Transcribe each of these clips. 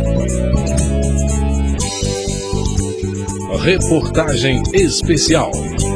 Reportagem especial.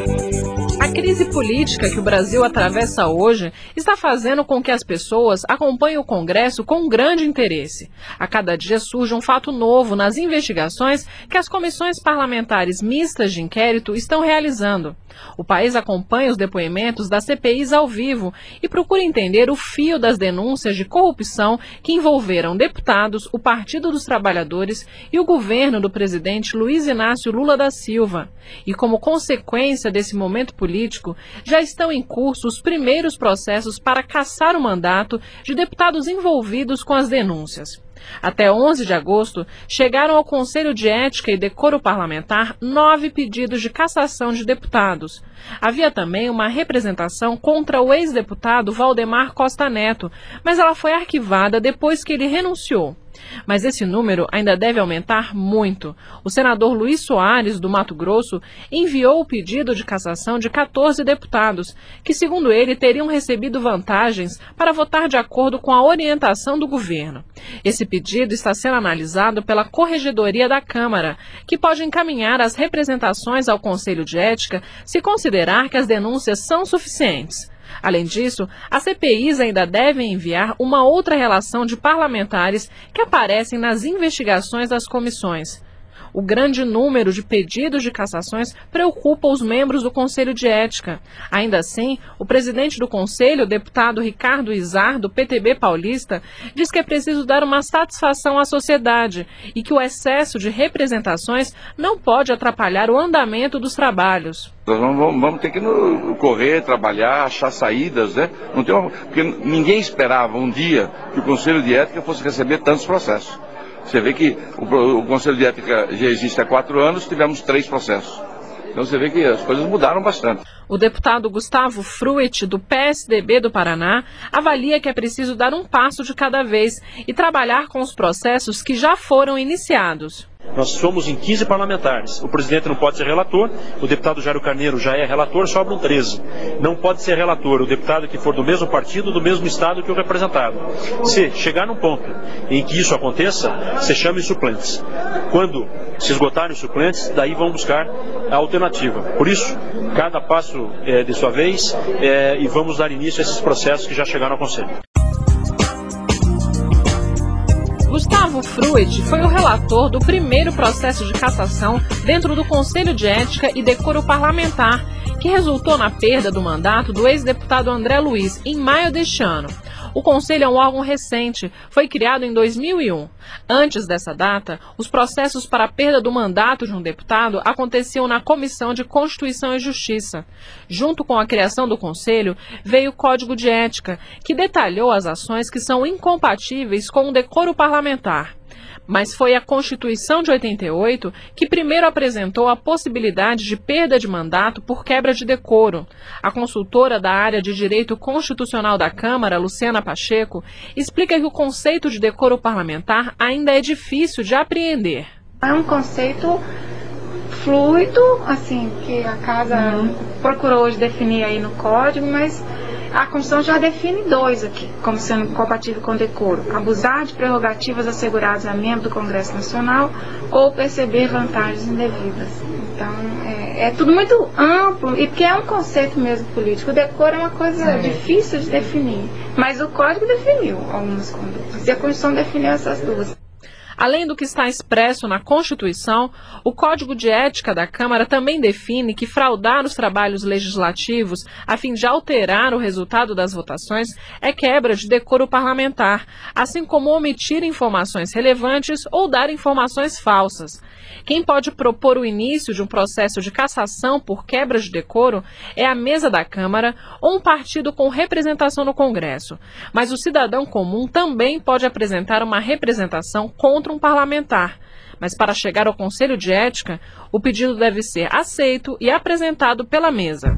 A crise política que o Brasil atravessa hoje está fazendo com que as pessoas acompanhem o Congresso com grande interesse. A cada dia surge um fato novo nas investigações que as comissões parlamentares mistas de inquérito estão realizando. O país acompanha os depoimentos das CPIs ao vivo e procura entender o fio das denúncias de corrupção que envolveram deputados, o Partido dos Trabalhadores e o governo do presidente Luiz Inácio Lula da Silva. E como consequência desse momento político, já estão em curso os primeiros processos para cassar o mandato de deputados envolvidos com as denúncias. Até 11 de agosto, chegaram ao Conselho de Ética e Decoro Parlamentar 9 pedidos de cassação de deputados. Havia também uma representação contra o ex-deputado Valdemar Costa Neto, mas ela foi arquivada depois que ele renunciou. Mas esse número ainda deve aumentar muito. O senador Luiz Soares, do Mato Grosso, enviou o pedido de cassação de 14 deputados, que, segundo ele, teriam recebido vantagens para votar de acordo com a orientação do governo. Esse pedido está sendo analisado pela Corregedoria da Câmara, que pode encaminhar as representações ao Conselho de Ética se considerar que as denúncias são suficientes. Além disso, as CPIs ainda devem enviar uma outra relação de parlamentares que aparecem nas investigações das comissões. O grande número de pedidos de cassações preocupa os membros do Conselho de Ética. Ainda assim, o presidente do Conselho, o deputado Ricardo Izar, do PTB paulista, diz que é preciso dar uma satisfação à sociedade e que o excesso de representações não pode atrapalhar o andamento dos trabalhos. Nós vamos ter que correr, trabalhar, achar saídas, né? Porque ninguém esperava um dia que o Conselho de Ética fosse receber tantos processos. Você vê que o Conselho de Ética já existe há 4 anos, tivemos 3 processos. Então você vê que as coisas mudaram bastante. O deputado Gustavo Fruet, do PSDB do Paraná, avalia que é preciso dar um passo de cada vez e trabalhar com os processos que já foram iniciados. Nós somos em 15 parlamentares. O presidente não pode ser relator, o deputado Jairo Carneiro já é relator, sobram 13. Não pode ser relator o deputado que for do mesmo partido, do mesmo estado que o representado. Se chegar num ponto em que isso aconteça, se chame suplentes. Quando se esgotarem os suplentes, daí vão buscar a alternativa. Por isso, cada passo é de sua vez e vamos dar início a esses processos que já chegaram ao Conselho. Gustavo Fruet foi o relator do primeiro processo de cassação dentro do Conselho de Ética e Decoro Parlamentar, que resultou na perda do mandato do ex-deputado André Luiz em maio deste ano. O Conselho é um órgão recente, foi criado em 2001. Antes dessa data, os processos para a perda do mandato de um deputado aconteciam na Comissão de Constituição e Justiça. Junto com a criação do Conselho, veio o Código de Ética, que detalhou as ações que são incompatíveis com o decoro parlamentar. Mas foi a Constituição de 88 que primeiro apresentou a possibilidade de perda de mandato por quebra de decoro. A consultora da área de Direito Constitucional da Câmara, Luciana Pacheco, explica que o conceito de decoro parlamentar ainda é difícil de apreender. É um conceito fluido, assim, que a Casa procurou hoje definir aí no Código, mas a Constituição já define 2 aqui, como sendo compatível com o decoro: abusar de prerrogativas asseguradas a membro do Congresso Nacional ou perceber vantagens indevidas. Então, é tudo muito amplo, e porque é um conceito mesmo político. O decoro é uma coisa difícil de definir, mas o Código definiu algumas condutas, e a Constituição definiu essas 2. Além do que está expresso na Constituição, o Código de Ética da Câmara também define que fraudar os trabalhos legislativos a fim de alterar o resultado das votações é quebra de decoro parlamentar, assim como omitir informações relevantes ou dar informações falsas. Quem pode propor o início de um processo de cassação por quebra de decoro é a mesa da Câmara ou um partido com representação no Congresso. Mas o cidadão comum também pode apresentar uma representação contra um parlamentar. Mas para chegar ao Conselho de Ética, o pedido deve ser aceito e apresentado pela mesa.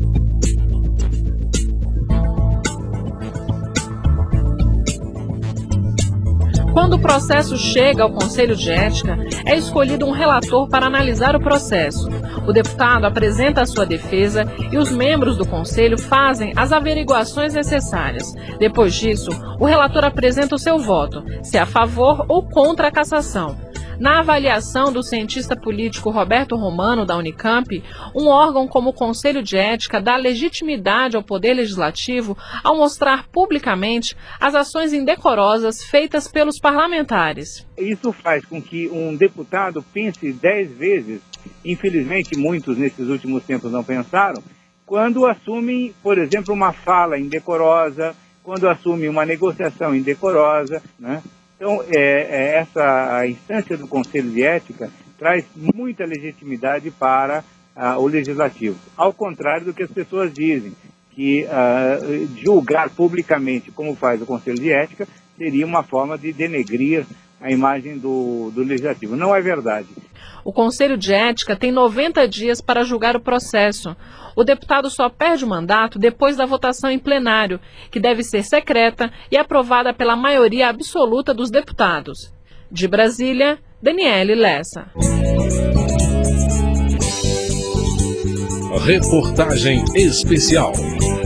Quando o processo chega ao Conselho de Ética, é escolhido um relator para analisar o processo. O deputado apresenta a sua defesa e os membros do Conselho fazem as averiguações necessárias. Depois disso, o relator apresenta o seu voto, se é a favor ou contra a cassação. Na avaliação do cientista político Roberto Romano, da Unicamp, um órgão como o Conselho de Ética dá legitimidade ao Poder Legislativo ao mostrar publicamente as ações indecorosas feitas pelos parlamentares. Isso faz com que um deputado pense 10 vezes, infelizmente muitos nesses últimos tempos não pensaram, quando assumem, por exemplo, uma fala indecorosa, quando assumem uma negociação indecorosa, né? Então, essa instância do Conselho de Ética traz muita legitimidade para o Legislativo. Ao contrário do que as pessoas dizem, que julgar publicamente, como faz o Conselho de Ética, seria uma forma de denegrir a imagem do Legislativo. Não é verdade. O Conselho de Ética tem 90 dias para julgar o processo. O deputado só perde o mandato depois da votação em plenário, que deve ser secreta e aprovada pela maioria absoluta dos deputados. De Brasília, Daniele Lessa. Reportagem especial.